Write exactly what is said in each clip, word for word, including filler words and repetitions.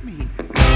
me.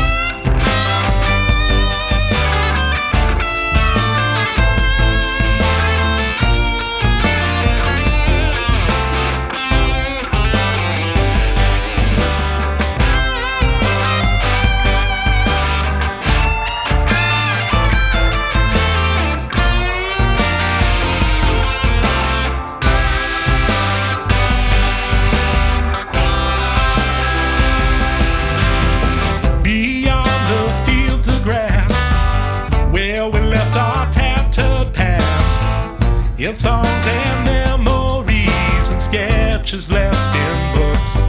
In songs and memories and sketches left in books,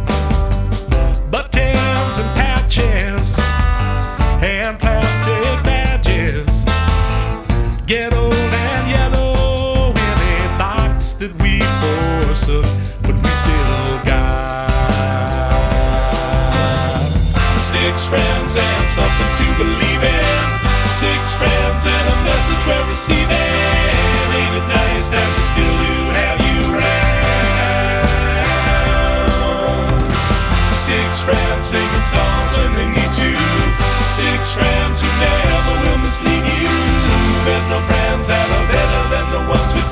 buttons and patches and plastic badges get old and yellow in a box that we forsook, but we still got six friends and something to believe in. Six friends and a message we're receiving. Ain't it nice that we still do have you around? Six friends singing songs when they need to. Six friends who never will mislead you. There's no friends that are better than the ones we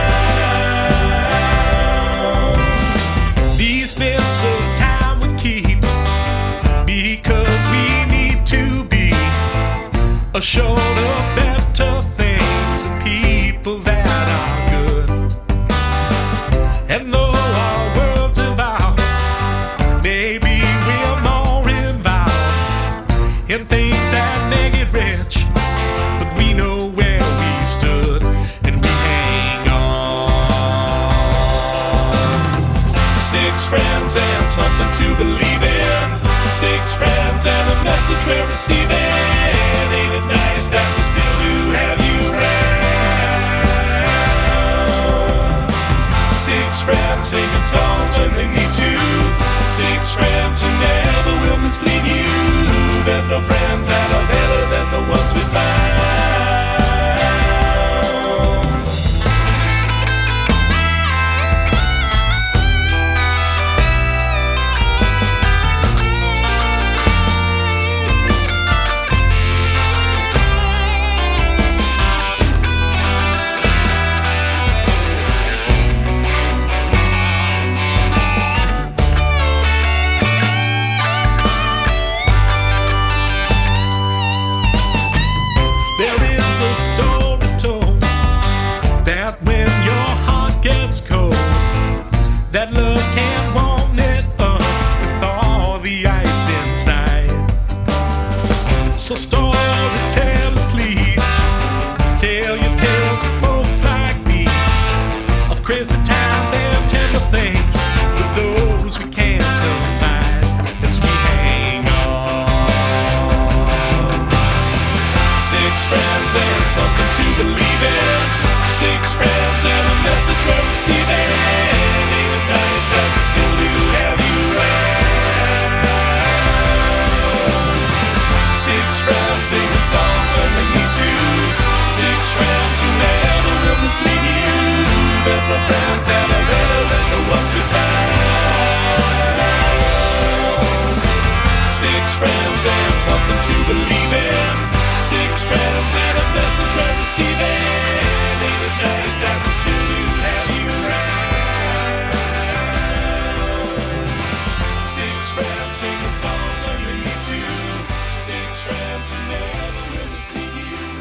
found. These bits of time we keep because we need to be assured of better things and people that are good. And though our worlds evolve, maybe we're more involved in things that make it rich, but we know where we stood and we hang on. Six friends and something to believe in. Six friends and a message we're receiving. Ain't it nice that we still do have you around? Six friends singing songs when they need to. Six friends who never will mislead you. There's no friends that are better than the ones we find. Story told that when your heart gets cold, that love can warm it up with all the ice inside. So storyteller, please tell your tales of folks like these, of crazy times and tender things with those we can't confide as we hang on. Six friends and something to believe in. Six friends and a message we're receiving. Ain't it nice that we still do have you around? Six friends singing songs when they need to. Six friends who never will mislead you. There's no friends that are better than the ones we found. Six friends and something to believe in. Six friends and a message we're receiving. Ain't it nice that we still do have you around? Six friends singing songs when they need to. Six friends who never will mislead you.